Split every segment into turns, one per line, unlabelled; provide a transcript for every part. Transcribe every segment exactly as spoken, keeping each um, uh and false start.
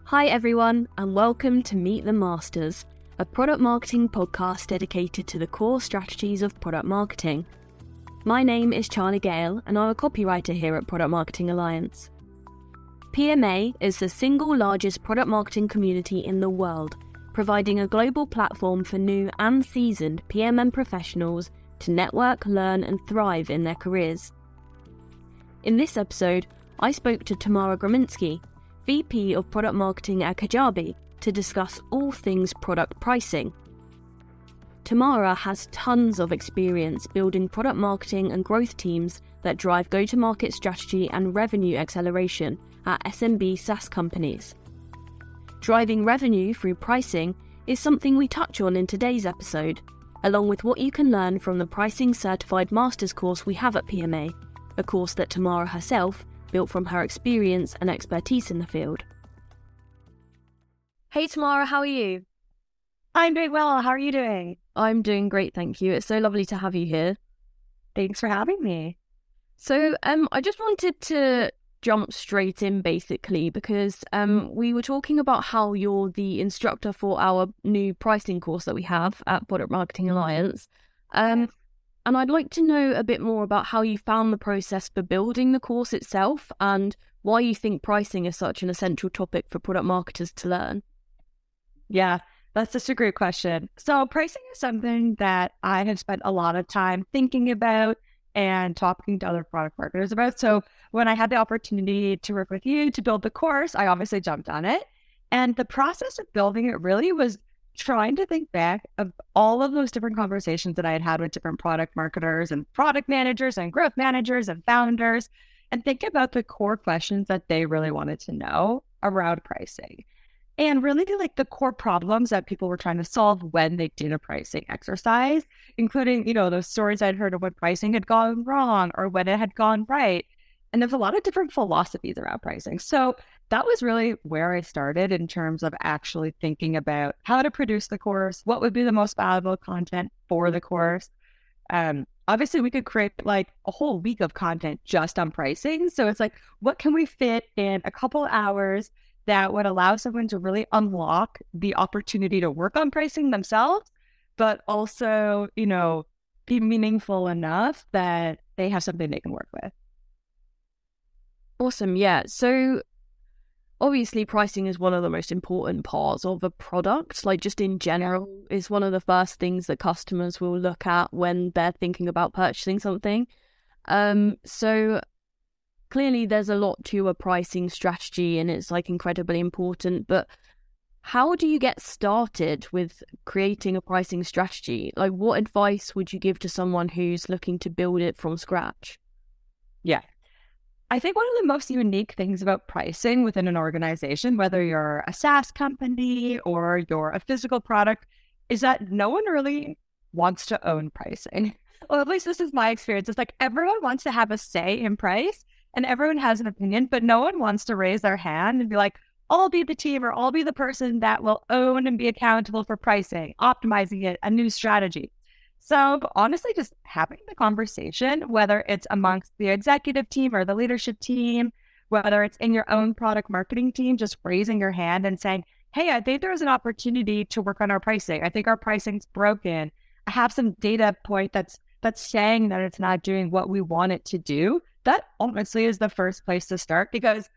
Hi everyone, and welcome to Meet the Masters, a product marketing podcast dedicated to the core strategies of product marketing. My name is Charlie Gale, and I'm a copywriter here at Product Marketing Alliance. P M A is the single largest product marketing community in the world, providing a global platform for new and seasoned P M M professionals to network, learn, and thrive in their careers. In this episode, I spoke to Tamara Grominski, V P of Product Marketing at Kajabi, to discuss all things product pricing. Tamara has tons of experience building product marketing and growth teams that drive go-to-market strategy and revenue acceleration at S M B SaaS companies. Driving revenue through pricing is something we touch on in today's episode, along with what you can learn from the Pricing Certified Masters course we have at P M A, a course that Tamara herself built from her experience and expertise in the field. Hey Tamara, how are you?
I'm doing well. How are you doing?
I'm doing great, thank you. It's so lovely to have you here.
Thanks for having me.
So um, I just wanted to jump straight in basically because um, we were talking about how you're the instructor for our new pricing course that we have at Product Marketing Alliance. Um, And I'd like to know a bit more about how you found the process for building the course itself and why you think pricing is such an essential topic for product marketers to learn.
Yeah, that's such a great question. So pricing is something that I have spent a lot of time thinking about and talking to other product marketers about. So when I had the opportunity to work with you to build the course, I obviously jumped on it. And the process of building it really was trying to think back of all of those different conversations that I had had with different product marketers and product managers and growth managers and founders, and think about the core questions that they really wanted to know around pricing. And really like the core problems that people were trying to solve when they did a pricing exercise, including, you know, those stories I'd heard of when pricing had gone wrong or when it had gone right. And there's a lot of different philosophies around pricing. So that was really where I started in terms of actually thinking about how to produce the course, what would be the most valuable content for the course. Um, obviously, we could create like a whole week of content just on pricing. So it's like, what can we fit in a couple hours that would allow someone to really unlock the opportunity to work on pricing themselves, but also, you know, be meaningful enough that they have something they can work with.
Awesome. Yeah. So obviously pricing is one of the most important parts of a product, like just in general, is one of the first things that customers will look at when they're thinking about purchasing something. Um, so clearly there's a lot to a pricing strategy and it's like incredibly important, but how do you get started with creating a pricing strategy? Like what advice would you give to someone who's looking to build it from scratch?
Yeah. I think one of the most unique things about pricing within an organization, whether you're a SaaS company or you're a physical product, is that no one really wants to own pricing. Well, at least this is my experience. It's like everyone wants to have a say in price and everyone has an opinion, but no one wants to raise their hand and be like, I'll be the team or I'll be the person that will own and be accountable for pricing, optimizing it, a new strategy. So honestly, just having the conversation, whether it's amongst the executive team or the leadership team, whether it's in your own product marketing team, just raising your hand and saying, hey, I think there's an opportunity to work on our pricing. I think our pricing's broken. I have some data point that's that's saying that it's not doing what we want it to do. That honestly is the first place to start, because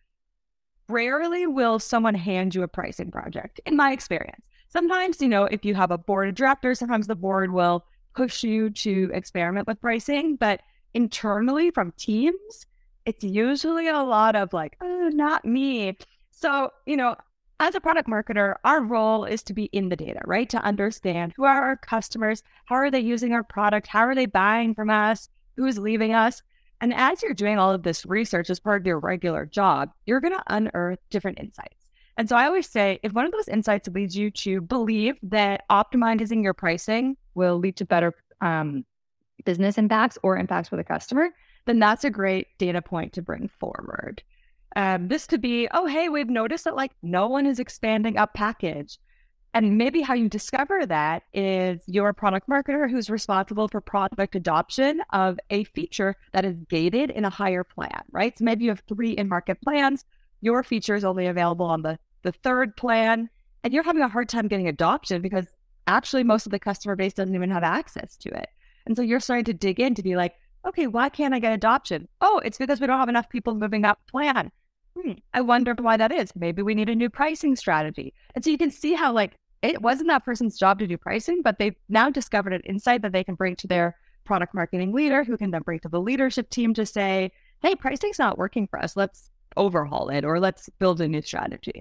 rarely will someone hand you a pricing project, in my experience. Sometimes, you know, if you have a board of directors, sometimes the board will push you to experiment with pricing, but internally from teams, it's usually a lot of like, oh, not me. So, you know, as a product marketer, our role is to be in the data, right? To understand who are our customers, how are they using our product, how are they buying from us, who's leaving us. And as you're doing all of this research as part of your regular job, you're going to unearth different insights. And so I always say, if one of those insights leads you to believe that optimizing your pricing will lead to better um, business impacts or impacts for the customer, then that's a great data point to bring forward. Um, this could be, oh, hey, we've noticed that like no one is expanding up package. And maybe how you discover that is your product marketer who's responsible for product adoption of a feature that is gated in a higher plan, right? So maybe you have three in-market plans. Your feature is only available on the the third plan, and you're having a hard time getting adoption because actually most of the customer base doesn't even have access to it. And so you're starting to dig in to be like, okay, why can't I get adoption? Oh, it's because we don't have enough people moving up plan. Hmm, I wonder why that is. Maybe we need a new pricing strategy. And so you can see how like it wasn't that person's job to do pricing, but they've now discovered an insight that they can bring to their product marketing leader, who can then bring to the leadership team to say, hey, pricing's not working for us. Let's overhaul it, or let's build a new strategy.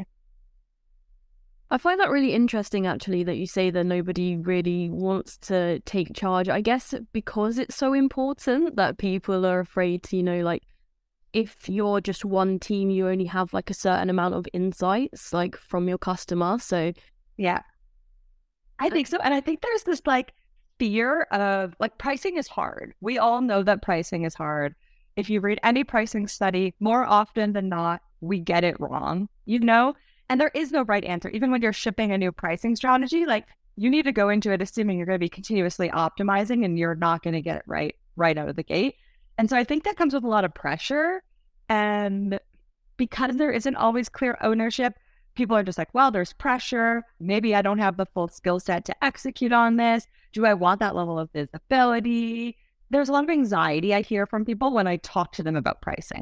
I find that really interesting, actually, that you say that nobody really wants to take charge. I guess because it's so important that people are afraid to, you know, like, if you're just one team, you only have like a certain amount of insights, like from your customer. So,
yeah, I think so. And I think there's this like fear of like pricing is hard. We all know that pricing is hard. If you read any pricing study, more often than not, we get it wrong, you know? And there is no right answer. Even when you're shipping a new pricing strategy, like you need to go into it assuming you're going to be continuously optimizing and you're not going to get it right, right out of the gate. And so I think that comes with a lot of pressure. And because there isn't always clear ownership, people are just like, well, there's pressure. Maybe I don't have the full skill set to execute on this. Do I want that level of visibility? There's a lot of anxiety I hear from people when I talk to them about pricing.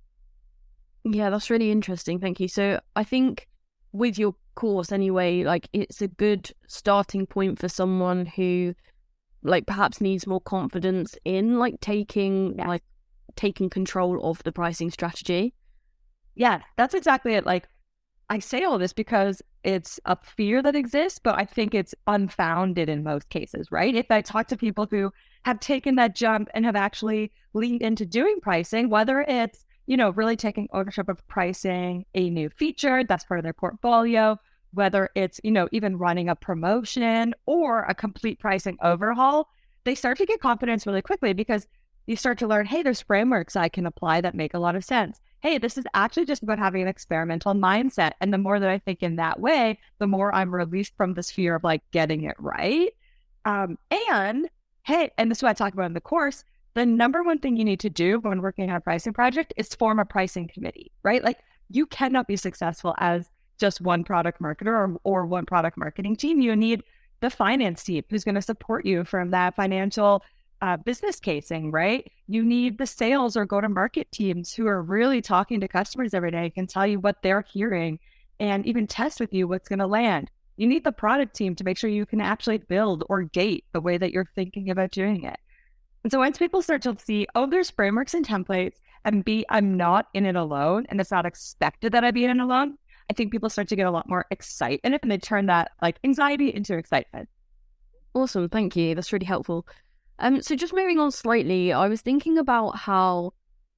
Yeah, that's really interesting. Thank you. So I think with your course anyway, like it's a good starting point for someone who like perhaps needs more confidence in like taking yeah. like taking control of the pricing strategy.
Yeah, that's exactly it. Like I say all this because it's a fear that exists, but I think it's unfounded in most cases, right? If I talk to people who have taken that jump and have actually leaned into doing pricing, whether it's, you know, really taking ownership of pricing a new feature that's part of their portfolio, whether it's, you know, even running a promotion or a complete pricing overhaul, they start to get confidence really quickly because you start to learn, hey, there's frameworks I can apply that make a lot of sense. Hey, this is actually just about having an experimental mindset. And the more that I think in that way, the more I'm released from this fear of like getting it right. Um, and hey, and this is what I talk about in the course, the number one thing you need to do when working on a pricing project is form a pricing committee, right? Like you cannot be successful as just one product marketer or, or one product marketing team. You need the finance team who's going to support you from that financial uh, business casing, right? You need the sales or go-to-market teams who are really talking to customers every day, can tell you what they're hearing and even test with you what's going to land. You need the product team to make sure you can actually build or gate the way that you're thinking about doing it. And so once people start to see, oh, there's frameworks and templates, and B, I'm not in it alone, and it's not expected that I be in it alone, I think people start to get a lot more excited and they turn that like anxiety into excitement.
Awesome. Thank you. That's really helpful. Um, so just moving on slightly, I was thinking about how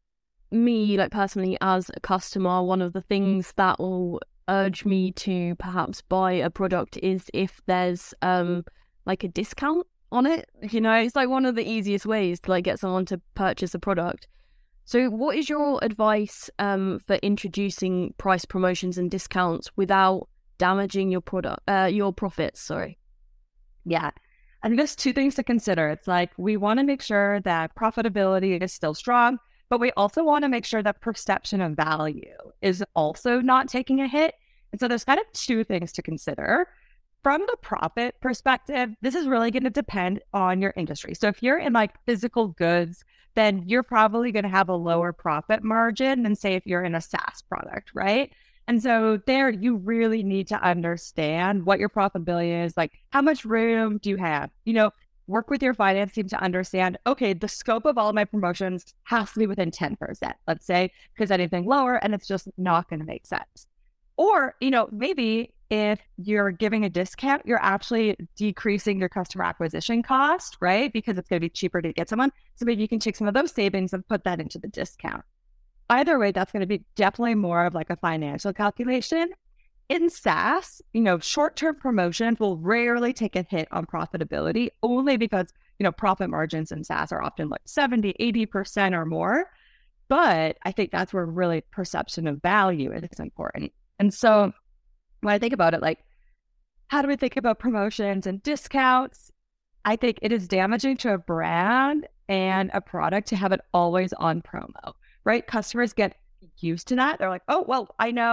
me, like personally as a customer, one of the things that will urge me to perhaps buy a product is if there's um like a discount on it. You know, it's like one of the easiest ways to like get someone to purchase a product. So what is your advice um for introducing price promotions and discounts without damaging your product, uh, your profits? Sorry.
Yeah. I think there's two things to consider. It's like we want to make sure that profitability is still strong, but we also want to make sure that perception of value is also not taking a hit. And so there's kind of two things to consider. From the profit perspective, this is really going to depend on your industry. So if you're in like physical goods, then you're probably going to have a lower profit margin than say if you're in a SaaS product, right? And so there you really need to understand what your profitability is, like how much room do you have? You know, work with your finance team to understand, okay, the scope of all of my promotions has to be within ten percent, let's say, because anything lower and it's just not going to make sense. Or, you know, maybe if you're giving a discount, you're actually decreasing your customer acquisition cost, right? Because it's going to be cheaper to get someone. So maybe you can take some of those savings and put that into the discount. Either way, that's going to be definitely more of like a financial calculation. In SaaS, you know, short-term promotions will rarely take a hit on profitability only because, you know, profit margins in SaaS are often like seventy, eighty percent or more. But I think that's where really perception of value is important. And so when I think about it, like, how do we think about promotions and discounts? I think it is damaging to a brand and a product to have it always on promo, right? Customers get used to that. They're like, oh, well, I know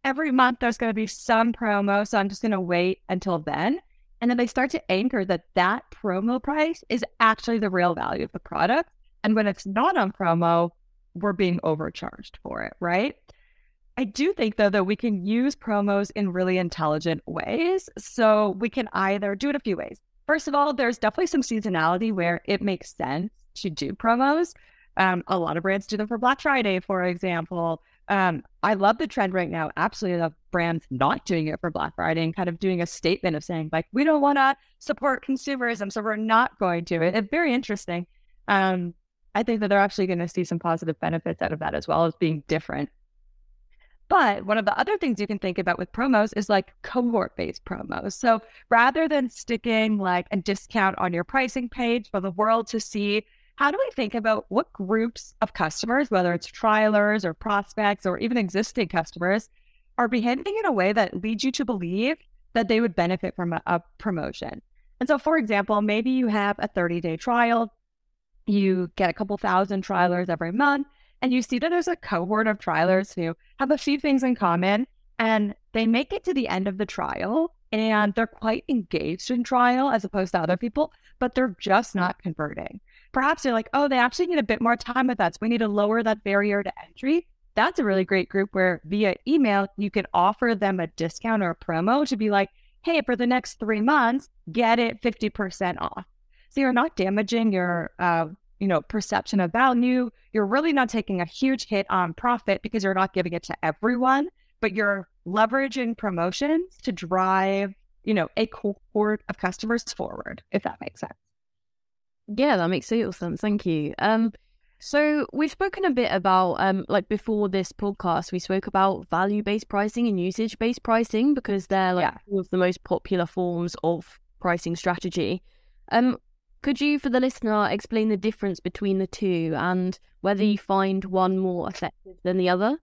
every month there's going to be some promo, so I'm just going to wait until then. And then they start to anchor that that promo price is actually the real value of the product. And when it's not on promo, we're being overcharged for it, right? I do think, though, that we can use promos in really intelligent ways. So we can either do it a few ways. First of all, there's definitely some seasonality where it makes sense to do promos. Um, a lot of brands do them for Black Friday, for example. Um, I love the trend right now. Absolutely love brands not doing it for Black Friday and kind of doing a statement of saying, like, we don't want to support consumerism, so we're not going to. It, it's very interesting. Um, I think that they're actually going to see some positive benefits out of that as well as being different. But one of the other things you can think about with promos is like cohort-based promos. So rather than sticking like a discount on your pricing page for the world to see, how do we think about what groups of customers, whether it's trialers or prospects or even existing customers, are behaving in a way that leads you to believe that they would benefit from a, a promotion? And so, for example, maybe you have a thirty-day trial, you get a couple thousand trialers every month, and you see that there's a cohort of trialers who have a few things in common, and they make it to the end of the trial, and they're quite engaged in trial as opposed to other people, but they're just not converting. Perhaps you're like, oh, they actually need a bit more time with that, so we need to lower that barrier to entry. That's a really great group where via email, you can offer them a discount or a promo to be like, hey, for the next three months, get it fifty percent off. So you're not damaging your uh, you know, perception of value. You're really not taking a huge hit on profit because you're not giving it to everyone, but you're leveraging promotions to drive, you know, a cohort of customers forward, if that makes sense.
Yeah, that makes total sense. Thank you. Um, so we've spoken a bit about, um, like before this podcast, we spoke about value-based pricing and usage-based pricing because they're like
Yeah.
two of the most popular forms of pricing strategy. Um, could you, for the listener, explain the difference between the two and whether you find one more effective than the other?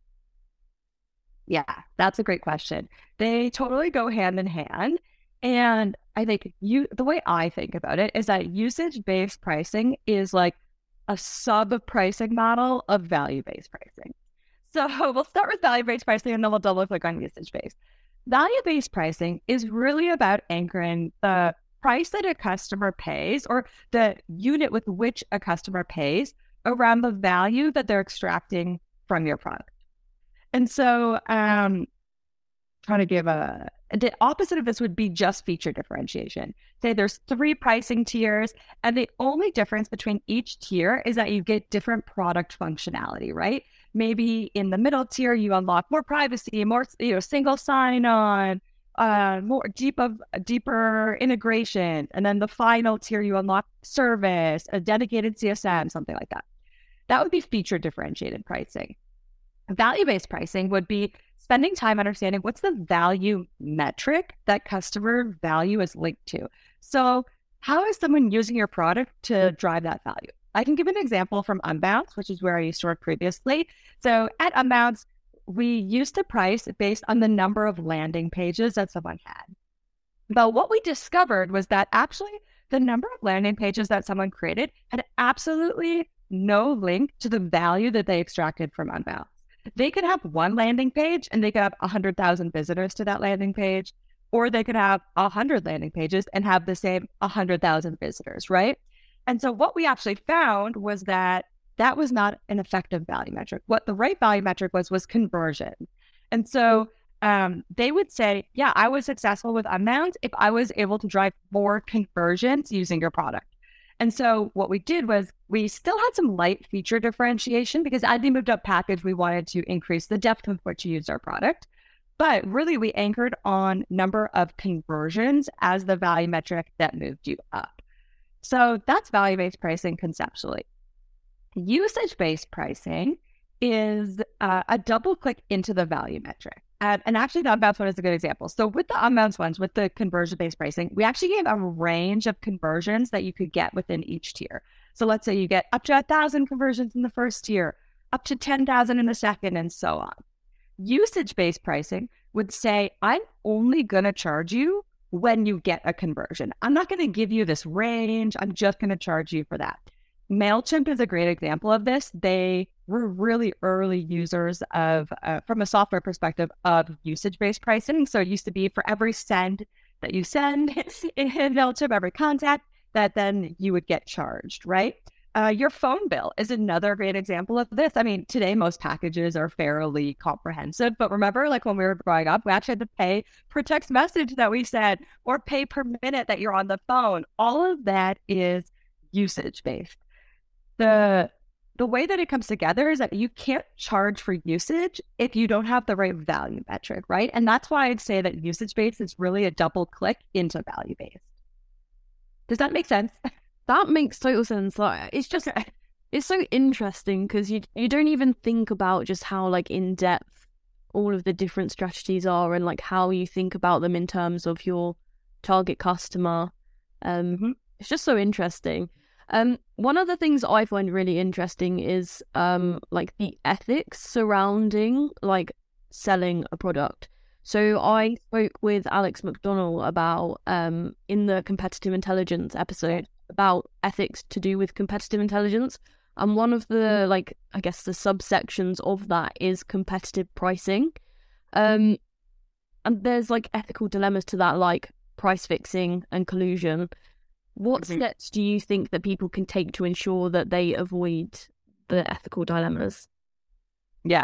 Yeah, that's a great question. They totally go hand in hand. And I think you, the way I think about it is that usage-based pricing is like a sub-pricing model of value-based pricing. So we'll start with value-based pricing and then we'll double click on usage-based. Value-based pricing is really about anchoring the price that a customer pays or the unit with which a customer pays around the value that they're extracting from your product. And so um, trying to give a, the opposite of this would be just feature differentiation. Say there's three pricing tiers and the only difference between each tier is that you get different product functionality, right? Maybe in the middle tier, you unlock more privacy, more, you know, single sign-on, uh, more deep of, deeper integration. And then the final tier, you unlock service, a dedicated C S M, something like that. That would be feature differentiated pricing. Value-based pricing would be spending time understanding what's the value metric that customer value is linked to. So how is someone using your product to drive that value? I can give an example from Unbounce, which is where I used to work previously. So at Unbounce, we used to price based on the number of landing pages that someone had. But what we discovered was that actually the number of landing pages that someone created had absolutely no link to the value that they extracted from Unbounce. They could have one landing page and they could have one hundred thousand visitors to that landing page, or they could have one hundred landing pages and have the same one hundred thousand visitors, right? And so what we actually found was that that was not an effective value metric. What the right value metric was, was conversion. And so um, they would say, yeah, I was successful with Unbounce if I was able to drive more conversions using your product. And so what we did was we still had some light feature differentiation because as we moved up package, we wanted to increase the depth with which you used our product. But really, we anchored on number of conversions as the value metric that moved you up. So that's value-based pricing conceptually. Usage-based pricing is uh, a double click into the value metric. And, and actually, the Unbounce one is a good example. So with the Unbounce ones, with the conversion-based pricing, we actually gave a range of conversions that you could get within each tier. So let's say you get up to one thousand conversions in the first tier, up to ten thousand in the second, and so on. Usage-based pricing would say, I'm only going to charge you when you get a conversion. I'm not going to give you this range. I'm just going to charge you for that. MailChimp is a great example of this. They we're really early users of, uh, from a software perspective, of usage-based pricing. So it used to be for every send that you send in Mailchimp, every contact, that then you would get charged, right? Uh, your phone bill is another great example of this. I mean, today most packages are fairly comprehensive, but remember, like when we were growing up, we actually had to pay per text message that we sent or pay per minute that you're on the phone. All of that is usage-based. The the way that it comes together is that you can't charge for usage if you don't have the right value metric, right? And that's why I'd say that usage-based is really a double click into value-based. Does that make sense?
That makes total sense. Like, it's just, it's so interesting because you you don't even think about just how like in depth all of the different strategies are and like how you think about them in terms of your target customer. Um,
mm-hmm.
It's just so interesting. Um, one of the things I find really interesting is um like the ethics surrounding like selling a product. So I spoke with Alex McDonnell about um in the competitive intelligence episode about ethics to do with competitive intelligence. And one of the, like, I guess the subsections of that is competitive pricing. Um, and there's like ethical dilemmas to that, like price fixing and collusion. What mm-hmm. steps do you think that people can take to ensure that they avoid the ethical dilemmas?
Yeah.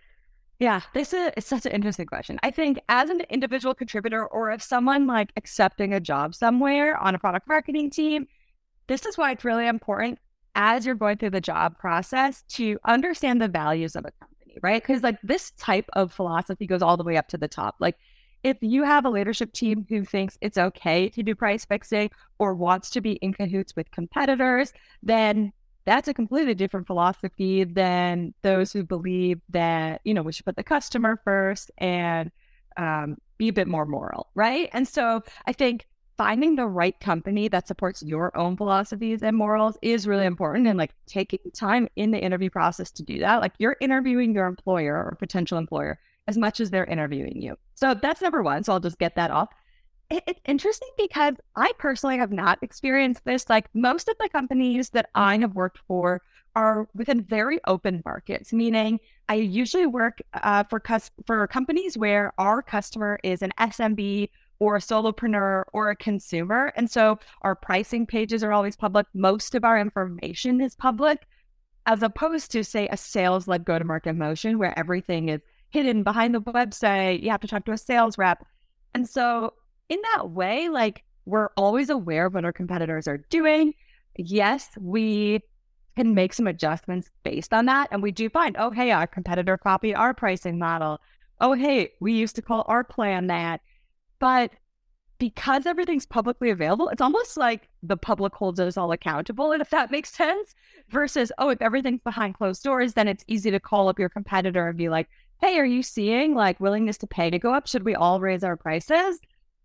Yeah, this is it's such an interesting question. I think as an individual contributor or if someone like accepting a job somewhere on a product marketing team, this is why it's really important as you're going through the job process to understand the values of a company, right? Because like this type of philosophy goes all the way up to the top. Like if you have a leadership team who thinks it's okay to do price fixing or wants to be in cahoots with competitors, then that's a completely different philosophy than those who believe that, you know, we should put the customer first and um, be a bit more moral, right? And so I think finding the right company that supports your own philosophies and morals is really important. And like taking time in the interview process to do that, like you're interviewing your employer or potential employer as much as they're interviewing you. So that's number one. So I'll just get that off. It, it's interesting because I personally have not experienced this. Like most of the companies that I have worked for are within very open markets, meaning I usually work uh, for, cus- for companies where our customer is an S M B or a solopreneur or a consumer. And so our pricing pages are always public. Most of our information is public, as opposed to, say, a sales-led go-to-market motion where everything is hidden behind the website. You have to talk to a sales rep. And so in that way, like we're always aware of what our competitors are doing. Yes, we can make some adjustments based on that. And we do find, oh, hey, our competitor copied our pricing model. Oh, hey, we used to call our plan that. But because everything's publicly available, it's almost like the public holds us all accountable, and if that makes sense, versus, oh, if everything's behind closed doors, then it's easy to call up your competitor and be like, hey, are you seeing like willingness to pay to go up? Should we all raise our prices?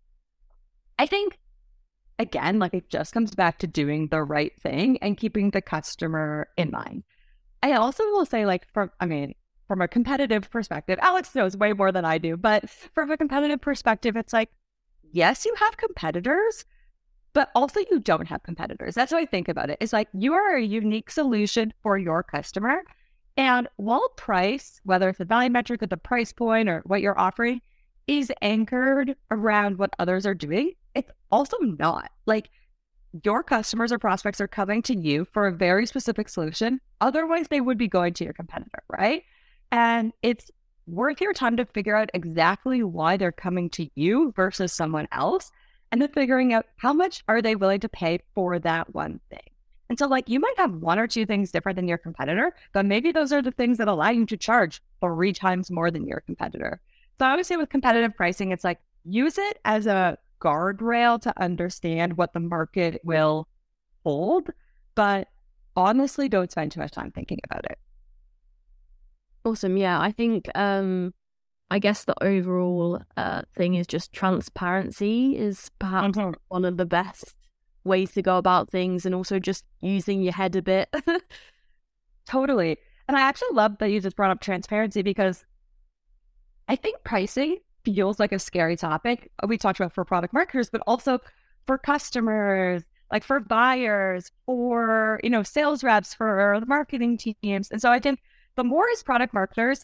I think, again, like it just comes back to doing the right thing and keeping the customer in mind. I also will say, like, from, I mean, from a competitive perspective, Alex knows way more than I do, but from a competitive perspective, it's like, yes, you have competitors, but also you don't have competitors. That's how I think about it. It's like you are a unique solution for your customer. And while price, whether it's the value metric or the price point or what you're offering, is anchored around what others are doing, it's also not. Like your customers or prospects are coming to you for a very specific solution. Otherwise, they would be going to your competitor, right? And it's worth your time to figure out exactly why they're coming to you versus someone else, and then figuring out how much are they willing to pay for that one thing. And so like you might have one or two things different than your competitor, but maybe those are the things that allow you to charge three times more than your competitor. So I would say with competitive pricing, it's like use it as a guardrail to understand what the market will hold, but honestly, don't spend too much time thinking about it.
Awesome. Yeah, I think um I guess the overall uh thing is just transparency is perhaps mm-hmm. one of the best ways to go about things, and also just using your head a bit.
Totally. And I actually love that you just brought up transparency, because I think pricing feels like a scary topic. We talked about for product marketers, but also for customers, like for buyers, for, you know, sales reps, for the marketing teams. And so I think the more as product marketers,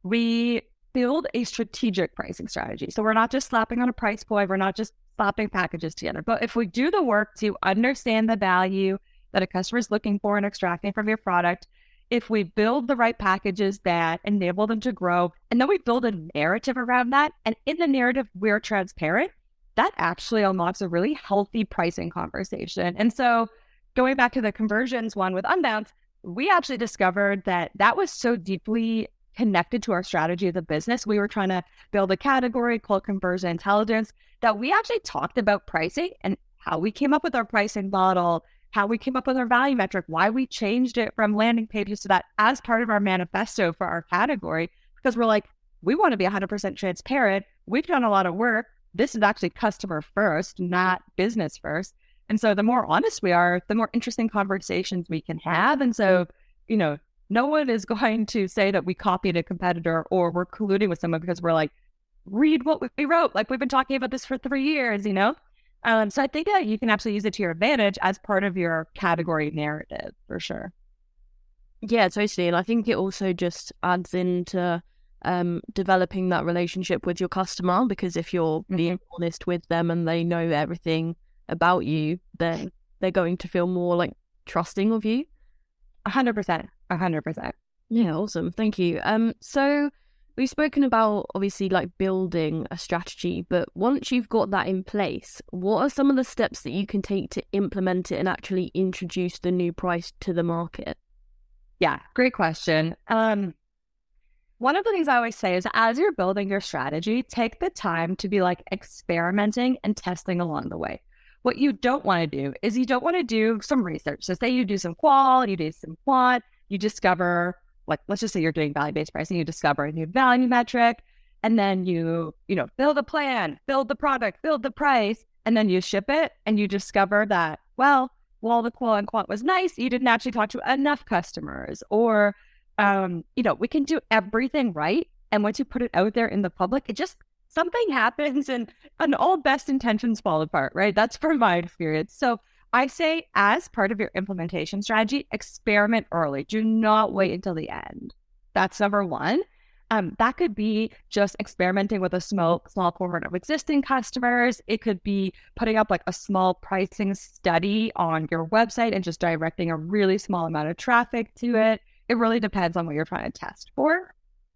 we build a strategic pricing strategy. So we're not just slapping on a price point. We're not just slapping packages together. But if we do the work to understand the value that a customer is looking for and extracting from your product, if we build the right packages that enable them to grow, and then we build a narrative around that, and in the narrative, we're transparent, that actually unlocks a really healthy pricing conversation. And so going back to the conversions one with Unbound, we actually discovered that that was so deeply connected to our strategy of the business. We were trying to build a category called conversion intelligence, that we actually talked about pricing and how we came up with our pricing model, how we came up with our value metric, why we changed it from landing pages to that as part of our manifesto for our category, because we're like, we want to be one hundred percent transparent. We've done a lot of work. This is actually customer first, not business first. And so the more honest we are, the more interesting conversations we can have. And so, you know, no one is going to say that we copied a competitor or we're colluding with someone because we're like, read what we wrote. Like, we've been talking about this for three years, you know? Um, so I think that you can actually use it to your advantage as part of your category narrative, for sure.
Yeah, totally. And I think it also just adds into um, developing that relationship with your customer, because if you're being mm-hmm. honest with them and they know everything about you, then they're going to feel more like trusting of you.
A hundred percent. A hundred percent.
Yeah, awesome. Thank you. Um, so we've spoken about obviously like building a strategy, but once you've got that in place, what are some of the steps that you can take to implement it and actually introduce the new price to the market?
Yeah, great question. Um, one of the things I always say is, as you're building your strategy, take the time to be like experimenting and testing along the way. What you don't want to do is you don't want to do some research. So say you do some qual, you do some quant, you discover, like, let's just say you're doing value-based pricing, you discover a new value metric, and then you, you know, build a plan, build the product, build the price, and then you ship it, and you discover that, well, while the qual and quant was nice, you didn't actually talk to enough customers, or, um, you know, we can do everything right, and once you put it out there in the public, it just, something happens and, and all best intentions fall apart, right? That's from my experience. So I say, as part of your implementation strategy, experiment early. Do not wait until the end. That's number one. Um, that could be just experimenting with a small, small cohort of existing customers. It could be putting up like a small pricing study on your website and just directing a really small amount of traffic to it. It really depends on what you're trying to test for.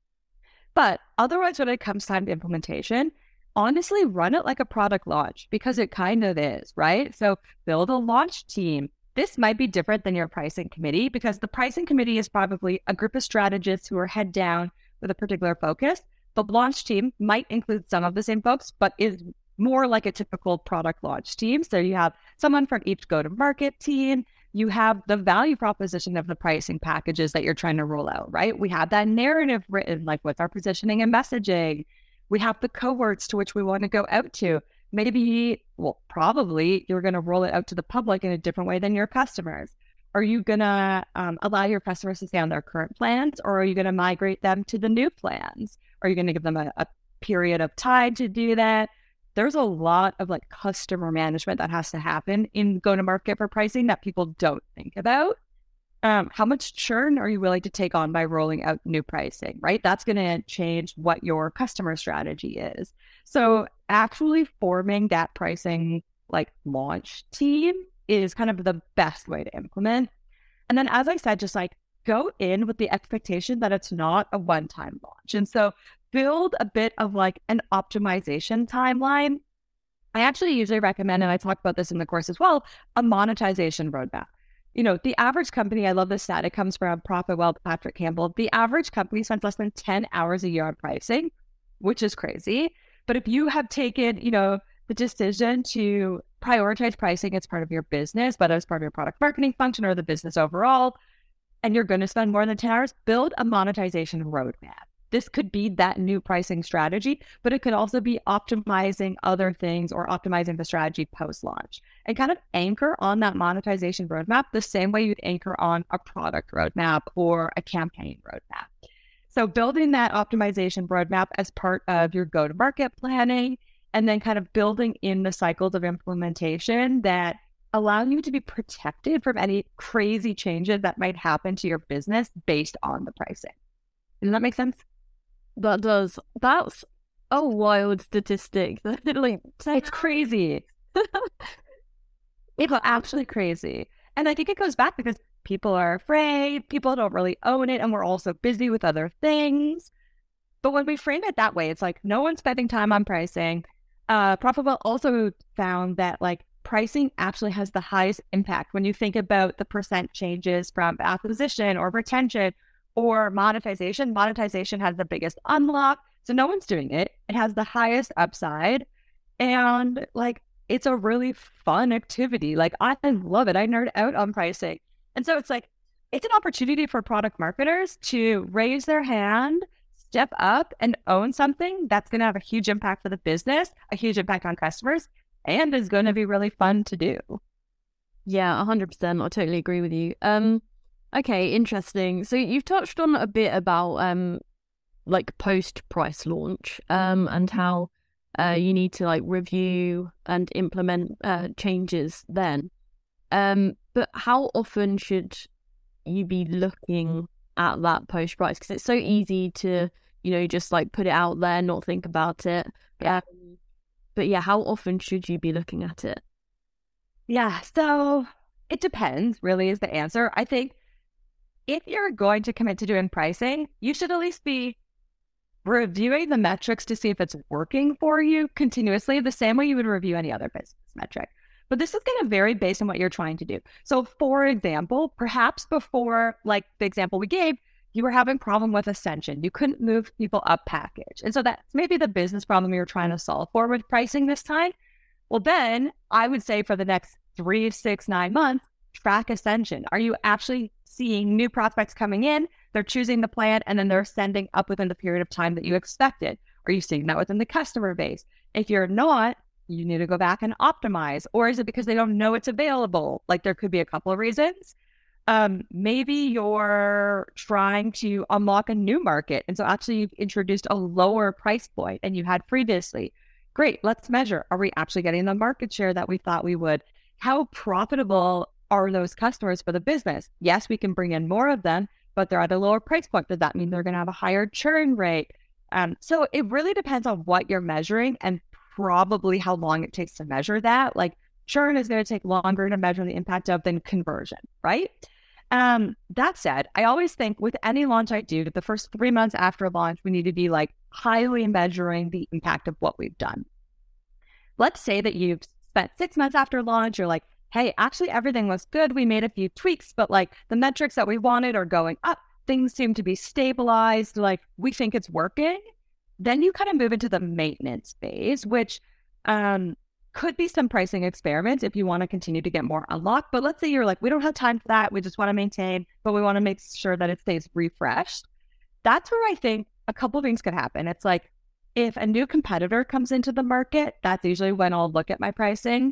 But otherwise, when it comes time to implementation, honestly, run it like a product launch, because it kind of is, right? So build a launch team. This might be different than your pricing committee, because the pricing committee is probably a group of strategists who are head down with a particular focus. The launch team might include some of the same folks, but is more like a typical product launch team. So you have someone from each go-to-market team. You have the value proposition of the pricing packages that you're trying to roll out, right? We have that narrative written, like with our positioning and messaging. We have the cohorts to which we want to go out to. Maybe, well, probably you're going to roll it out to the public in a different way than your customers. Are you going to um, allow your customers to stay on their current plans, or are you going to migrate them to the new plans? Are you going to give them a, a period of time to do that? There's a lot of like customer management that has to happen in go-to-market for pricing that people don't think about. Um, how much churn are you willing to take on by rolling out new pricing, right? That's going to change what your customer strategy is. So actually forming that pricing like launch team is kind of the best way to implement. And then, as I said, just like go in with the expectation that it's not a one-time launch. And so build a bit of like an optimization timeline. I actually usually recommend, and I talk about this in the course as well, a monetization roadmap. You know, the average company, I love this stat, it comes from Profit Well, Patrick Campbell. The average company spends less than ten hours a year on pricing, which is crazy. But if you have taken, you know, the decision to prioritize pricing as part of your business, whether it's part of your product marketing function or the business overall, and you're going to spend more than ten hours, build a monetization roadmap. This could be that new pricing strategy, but it could also be optimizing other things or optimizing the strategy post-launch, and kind of anchor on that monetization roadmap the same way you'd anchor on a product roadmap or a campaign roadmap. So building that optimization roadmap as part of your go-to-market planning, and then kind of building in the cycles of implementation that allow you to be protected from any crazy changes that might happen to your business based on the pricing. Does that make sense?
That does. That's a wild statistic. Like,
It's crazy. It's actually crazy. And I think it goes back because people are afraid, people don't really own it, and we're also busy with other things. But when we frame it that way, it's like no one's spending time on pricing. Uh, Profitwell also found that like pricing actually has the highest impact when you think about the percent changes from acquisition or retention or monetization. Monetization has the biggest unlock. So no one's doing it. It has the highest upside. And like, it's a really fun activity. Like, I love it. I nerd out on pricing. And so it's like, it's an opportunity for product marketers to raise their hand, step up and own something that's going to have a huge impact for the business, a huge impact on customers, and is going to be really fun to do.
Yeah, one hundred percent. I totally agree with you. Um, okay, interesting. So you've touched on a bit about um, like post-price launch um, and how uh, you need to like review and implement uh, changes then. Um, but how often should you be looking at that post-price? Because it's so easy to, you know, just like put it out there, not think about it. Um, but yeah, how often should you be looking at it?
Yeah, so it depends, really, is the answer. I think if you're going to commit to doing pricing, you should at least be reviewing the metrics to see if it's working for you continuously, the same way you would review any other business metric. But this is going to vary based on what you're trying to do. So for example, perhaps before, like the example we gave, you were having problem with Ascension. You couldn't move people up package. And so that's maybe the business problem you're trying to solve for with pricing this time. Well, then I would say for the next three, six, nine months, track Ascension. Are you actually seeing new prospects coming in? They're choosing the plan and then they're sending up within the period of time that you expected. Are you seeing that within the customer base? If you're not, you need to go back and optimize. Or is it because they don't know it's available? Like there could be a couple of reasons. Um, maybe you're trying to unlock a new market. And so actually you've introduced a lower price point and you had previously. Great, let's measure. Are we actually getting the market share that we thought we would? How profitable are those customers for the business? Yes, we can bring in more of them, but they're at a lower price point. Does that mean they're going to have a higher churn rate? Um, so it really depends on what you're measuring and probably how long it takes to measure that. Like churn is going to take longer to measure the impact of than conversion, right? Um, that said, I always think with any launch I do, the first three months after launch, we need to be like highly measuring the impact of what we've done. Let's say that you've spent six months after launch, you're like, hey, actually everything looks good. We made a few tweaks, but like the metrics that we wanted are going up. Things seem to be stabilized. Like we think it's working. Then you kind of move into the maintenance phase, which um, could be some pricing experiments if you want to continue to get more unlocked. But let's say you're like, we don't have time for that. We just want to maintain, but we want to make sure that it stays refreshed. That's where I think a couple of things could happen. It's like if a new competitor comes into the market, that's usually when I'll look at my pricing.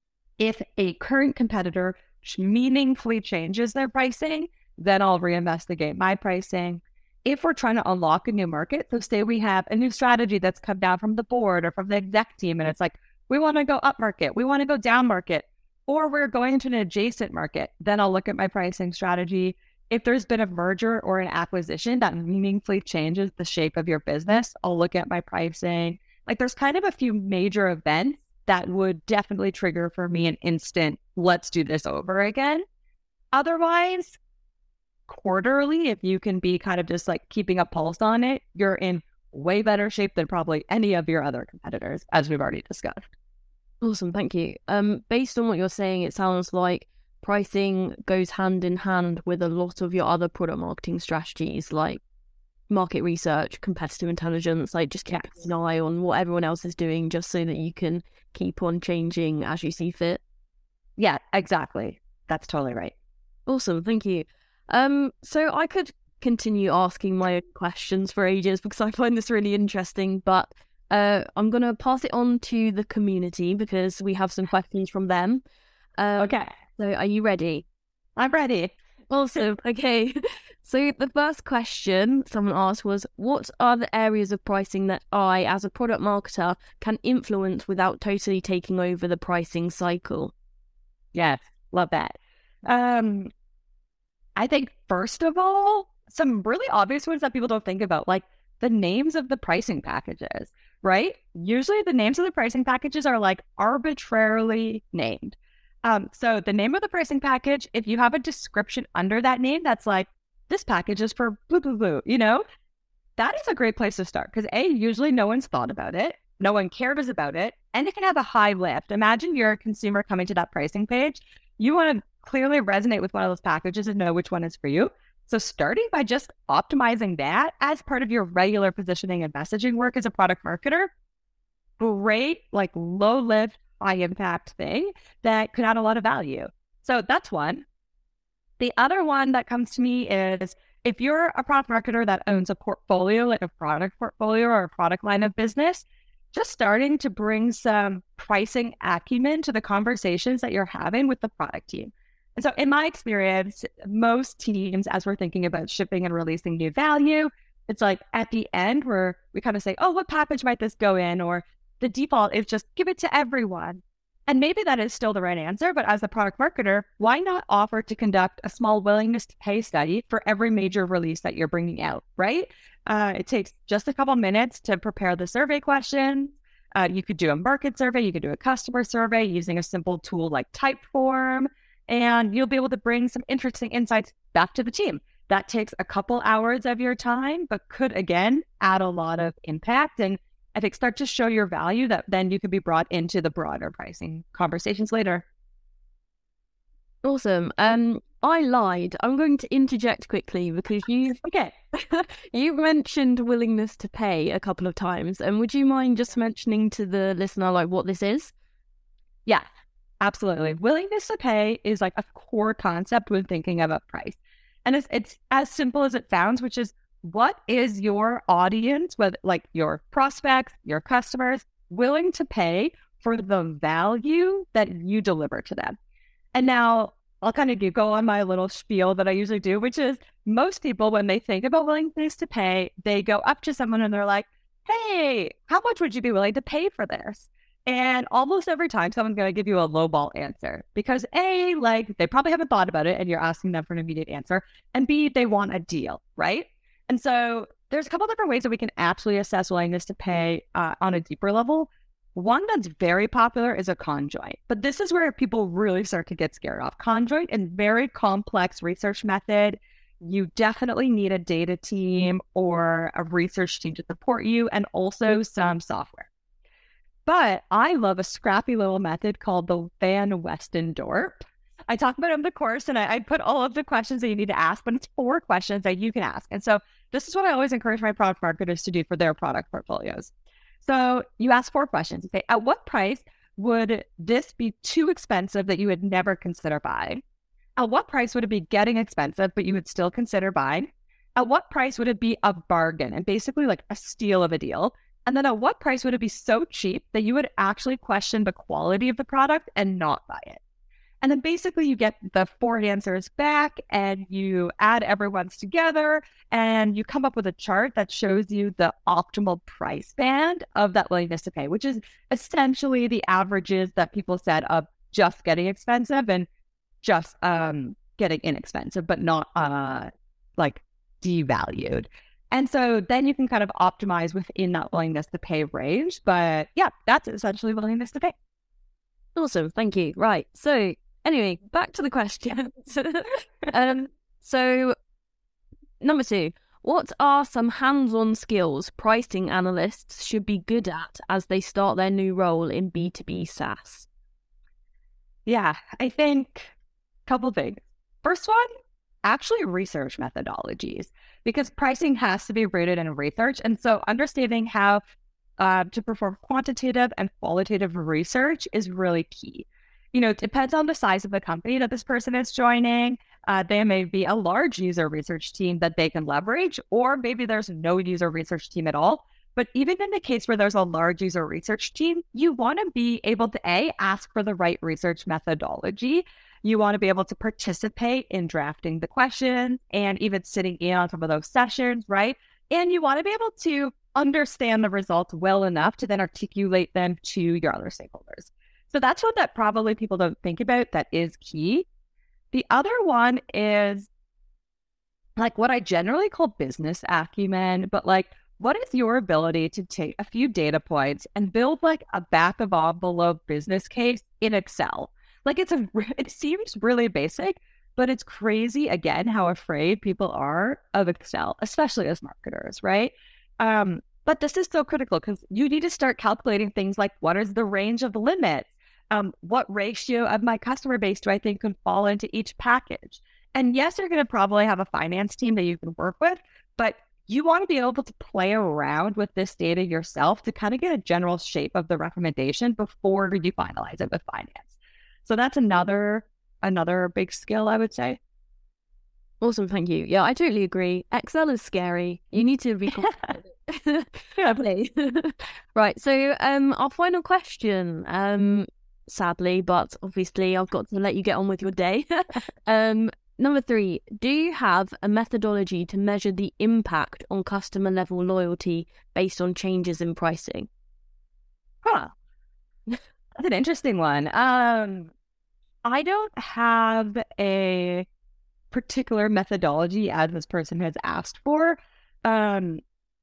If a current competitor meaningfully changes their pricing, then I'll reinvestigate my pricing. If we're trying to unlock a new market, so say we have a new strategy that's come down from the board or from the exec team, and it's like, we want to go up market, we want to go down market, or we're going into an adjacent market, then I'll look at my pricing strategy. If there's been a merger or an acquisition that meaningfully changes the shape of your business, I'll look at my pricing. Like there's kind of a few major events that would definitely trigger for me an instant, let's do this over again. Otherwise, quarterly, if you can be kind of just like keeping a pulse on it, you're in way better shape than probably any of your other competitors, as we've already discussed.
Awesome, thank you. Um, based on what you're saying, it sounds like pricing goes hand in hand with a lot of your other product marketing strategies, like market research, competitive intelligence, like just keep yes. an eye on what everyone else is doing just so that you can keep on changing as you see fit.
Yeah, exactly. That's totally right.
Awesome, thank you. Um, so I could continue asking my own questions for ages because I find this really interesting, but uh, I'm going to pass it on to the community because we have some questions from them. Uh,
okay.
So are you ready?
I'm ready.
Awesome. Okay. So the first question someone asked was, what are the areas of pricing that I, as a product marketer, can influence without totally taking over the pricing cycle?
Yes, love that. Um, I think first of all, some really obvious ones that people don't think about, like the names of the pricing packages, right? Usually the names of the pricing packages are like arbitrarily named. Um, so the name of the pricing package, if you have a description under that name that's like, this package is for blah, blah, blah, you know, that is a great place to start because A, usually no one's thought about it. No one cares about it. And it can have a high lift. Imagine you're a consumer coming to that pricing page. You want to clearly resonate with one of those packages and know which one is for you. So starting by just optimizing that as part of your regular positioning and messaging work as a product marketer, great, like low lift, high impact thing that could add a lot of value. So that's one. The other one that comes to me is if you're a product marketer that owns a portfolio, like a product portfolio or a product line of business, just starting to bring some pricing acumen to the conversations that you're having with the product team. And so in my experience, most teams, as we're thinking about shipping and releasing new value, it's like at the end where we kind of say, oh, what package might this go in? Or the default is just give it to everyone. And maybe that is still the right answer, but as a product marketer, why not offer to conduct a small willingness to pay study for every major release that you're bringing out, right? Uh, it takes just a couple minutes to prepare the survey questions. Uh, you could do a market survey, you could do a customer survey using a simple tool like Typeform, and you'll be able to bring some interesting insights back to the team. That takes a couple hours of your time, but could, again, add a lot of impact and I think start to show your value that then you can be brought into the broader pricing conversations later.
Awesome. Um, I lied. I'm going to interject quickly because you
okay.
you mentioned willingness to pay a couple of times. And would you mind just mentioning to the listener like what this is?
Yeah, absolutely. Willingness to pay is like a core concept when thinking about price. And it's it's as simple as it sounds, which is what is your audience, whether like your prospects, your customers, willing to pay for the value that you deliver to them? And now I'll kind of go on my little spiel that I usually do, which is most people, when they think about willingness to pay, they go up to someone and they're like, hey, how much would you be willing to pay for this? And almost every time someone's going to give you a lowball answer because A, like they probably haven't thought about it and you're asking them for an immediate answer. And B, they want a deal, right? And so there's a couple different ways that we can actually assess willingness to pay uh, on a deeper level. One that's very popular is a conjoint, but this is where people really start to get scared off. Conjoint is a very complex research method. You definitely need a data team or a research team to support you and also some software. But I love a scrappy little method called the Van Westendorp. I talk about it in the course and I, I put all of the questions that you need to ask, but it's four questions that you can ask. And so this is what I always encourage my product marketers to do for their product portfolios. So you ask four questions. You say, at what price would this be too expensive that you would never consider buying? At what price would it be getting expensive, but you would still consider buying? At what price would it be a bargain and basically like a steal of a deal? And then at what price would it be so cheap that you would actually question the quality of the product and not buy it? And then basically you get the four answers back and you add everyone's together and you come up with a chart that shows you the optimal price band of that willingness to pay, which is essentially the averages that people said of just getting expensive and just um, getting inexpensive, but not uh, like devalued. And so then you can kind of optimize within that willingness to pay range. But yeah, that's essentially willingness to pay.
Awesome. Thank you. Right. So anyway, back to the questions. um, so number two, what are some hands-on skills pricing analysts should be good at as they start their new role in B two B SaaS?
Yeah, I think a couple things. First one, actually research methodologies, because pricing has to be rooted in research. And so understanding how uh, to perform quantitative and qualitative research is really key. You know, it depends on the size of the company that this person is joining. Uh, there may be a large user research team that they can leverage, or maybe there's no user research team at all. But even in the case where there's a large user research team, you want to be able to, A, ask for the right research methodology. You want to be able to participate in drafting the questions and even sitting in on some of those sessions, right? And you want to be able to understand the results well enough to then articulate them to your other stakeholders. So that's one that probably people don't think about that is key. The other one is like what I generally call business acumen, but like, what is your ability to take a few data points and build like a back of envelope business case in Excel? Like it's a, it seems really basic, but it's crazy again how afraid people are of Excel, especially as marketers, right? Um, but this is so critical because you need to start calculating things like what is the range of the limits? Um, what ratio of my customer base do I think can fall into each package? And yes, you're going to probably have a finance team that you can work with, but you want to be able to play around with this data yourself to kind of get a general shape of the recommendation before you finalize it with finance. So that's another another big skill, I would say.
Awesome, thank you. Yeah, I totally agree. Excel is scary. You need to be confident. Yeah, please. Right, so um, our final question, um, sadly, but obviously I've got to let you get on with your day. um, number three, do you have a methodology to measure the impact on customer level loyalty based on changes in pricing?
Huh. That's an interesting one. Um, I don't have a particular methodology as this person has asked for. Um,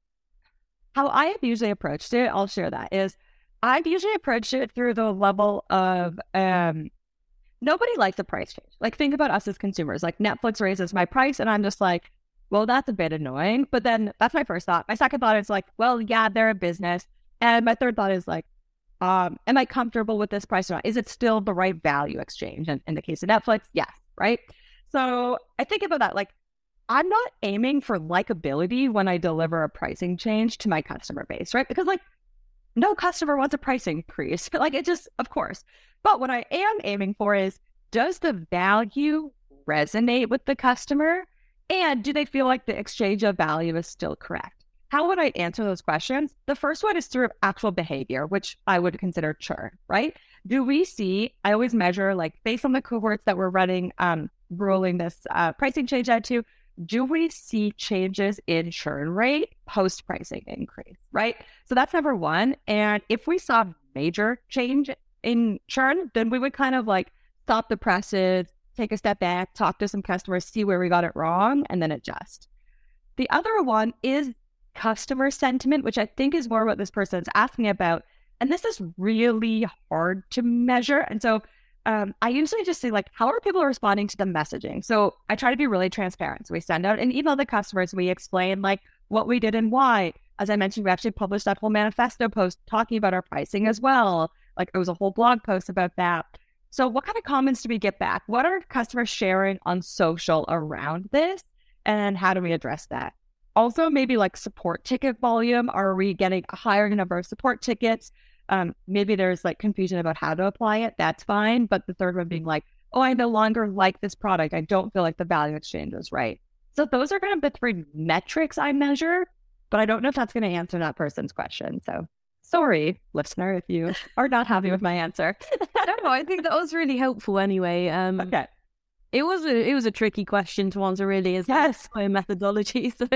how I have usually approached it, I'll share that, is I've usually approached it through the level of um, nobody likes a price change. Like think about us as consumers, like Netflix raises my price and I'm just like, well, that's a bit annoying. But then that's my first thought. My second thought is like, well, yeah, they're a business. And my third thought is like, um, am I comfortable with this price or not? Is it still the right value exchange? And in the case of Netflix, yes, right? So I think about that, like, I'm not aiming for likability when I deliver a pricing change to my customer base, right? Because like no customer wants a price increase. Like it just, of course. But what I am aiming for is, does the value resonate with the customer? And do they feel like the exchange of value is still correct? How would I answer those questions? The first one is through actual behavior, which I would consider churn, right? Do we see, I always measure like based on the cohorts that we're running, um, rolling this uh, pricing change out to, do we see changes in churn rate post pricing increase, right? So that's number one. And if we saw major change in churn, then we would kind of like stop the presses, take a step back, talk to some customers, see where we got it wrong, and then adjust. The other one is customer sentiment, which I think is more what this person's asking about. And this is really hard to measure. And so um, I usually just say, like, how are people responding to the messaging? So I try to be really transparent. So we send out an email to customers. We explain, like, what we did and why. As I mentioned, we actually published that whole manifesto post talking about our pricing as well. Like, it was a whole blog post about that. So what kind of comments do we get back? What are customers sharing on social around this? And how do we address that? Also, maybe like support ticket volume. Are we getting a higher number of support tickets? Um, maybe there's like confusion about how to apply it. That's fine. But the third one being like, oh, I no longer like this product. I don't feel like the value exchange is right. So those are kind of the three metrics I measure, but I don't know if that's going to answer that person's question. So sorry, listener, if you are not happy with my answer.
I don't know. I think that was really helpful anyway. Um,
okay.
It was a it was a tricky question to answer, really, is
yes.
my methodology. So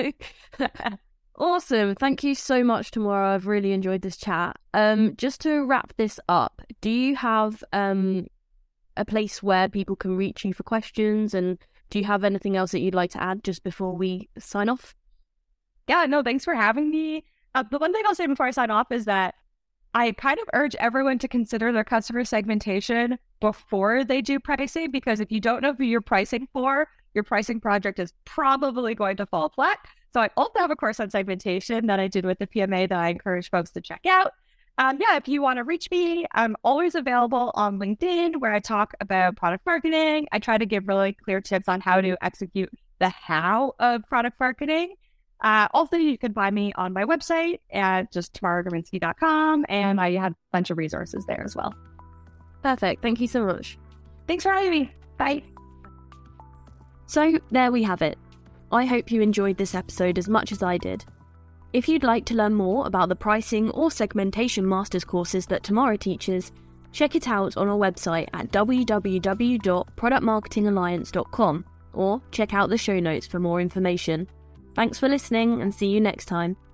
awesome. Thank you so much, Tamora. I've really enjoyed this chat. Um, just to wrap this up, do you have um a place where people can reach you for questions? And do you have anything else that you'd like to add just before we sign off?
Yeah, no, thanks for having me. Uh, the one thing I'll say before I sign off is that I kind of urge everyone to consider their customer segmentation before they do pricing, because if you don't know who you're pricing for, your pricing project is probably going to fall flat. So I also have a course on segmentation that I did with the P M A that I encourage folks to check out. Um, yeah, if you want to reach me, I'm always available on LinkedIn, where I talk about product marketing. I try to give really clear tips on how to execute the how of product marketing. Uh, also, you can find me on my website at just tamara gurminski dot com, and I have a bunch of resources there as well.
Perfect. Thank you so much.
Thanks for having me. Bye.
So there we have it. I hope you enjoyed this episode as much as I did. If you'd like to learn more about the pricing or segmentation masters courses that Tamara teaches, check it out on our website at w w w dot product marketing alliance dot com, or check out the show notes for more information. Thanks for listening, and see you next time.